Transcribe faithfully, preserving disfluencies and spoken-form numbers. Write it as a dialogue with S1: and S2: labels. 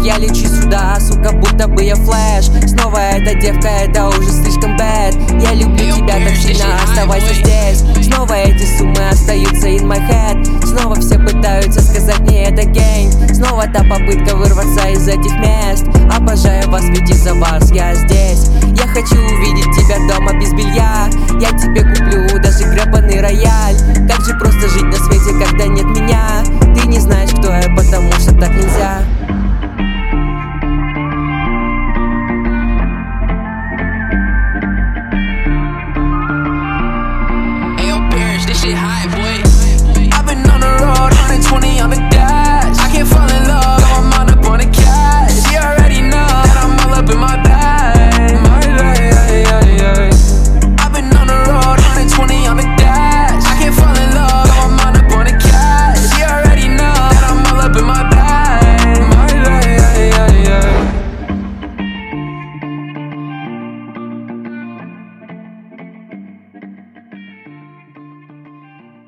S1: я лечу сюда, сука, будто бы я флэш. Снова эта девка, это уже слишком бэд. Я люблю тебя так сильно, оставайся здесь. Снова эти суммы остаются in my head. Снова все пытаются сказать мне это гейм. Снова та попытка вырваться из этих мест. Обожаю вас, ведь из-за вас я здесь. Я хочу увидеть тебя дома без белья. Я тебе куплю даже гребаный рояль. Как же просто жить на свете, когда нет меня.